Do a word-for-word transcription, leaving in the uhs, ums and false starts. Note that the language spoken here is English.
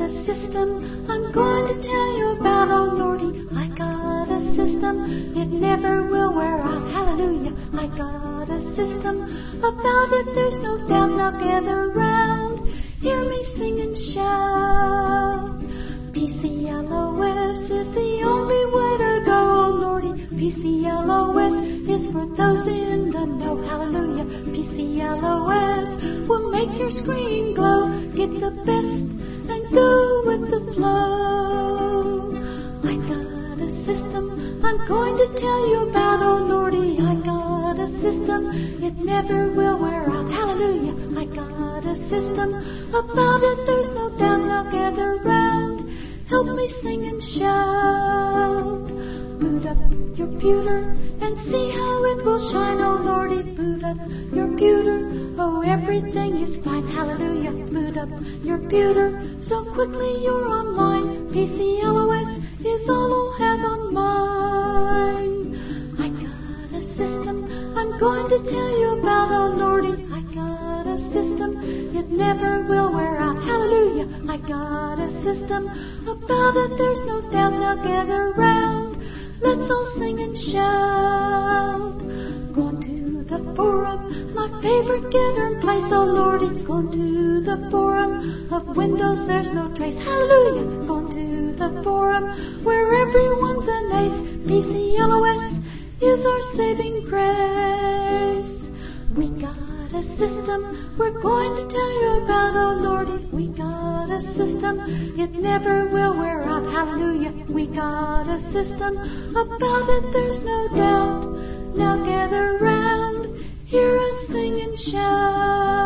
a system I'm going to tell you about, oh Lordy. I got a system, it never will wear out, hallelujah. I got a system, about it there's no doubt. Now gather round, hear me sing and shout. P C L O S is the only way to go, oh Lordy. P C L O S is for those in the know, hallelujah. P C L O S will make your screen glow. Get the best and go with the flow. I got a system I'm going to tell you about, oh Lordy. I got a system, it never will wear out, hallelujah. I got a system, about it there's no doubt. Now gather round, help me sing and shout. Boot up your pewter and see how it will shine, oh Lordy. Boot up your pewter, oh everything is fine, hallelujah. Boot up your pewter, so quickly you're online. P C L O S is all I'll have on mine. I got a system I'm going to tell you about, oh Lordy. I got a system, it never will wear out, hallelujah. I got a system, about it there's no doubt. Now gather round, let's all sing and shout. Going to the forum, my favorite gathering place, oh Lordy. Going to the forum of Windows, there's no trace, hallelujah. Going to the forum where everyone's an ace. P C L O S is our saving grace. We got a system we're going to tell you about, oh Lordy. We got a system, it never will wear out, hallelujah. We got a system, about it there's no doubt. Now gather round, hear us sing and shout.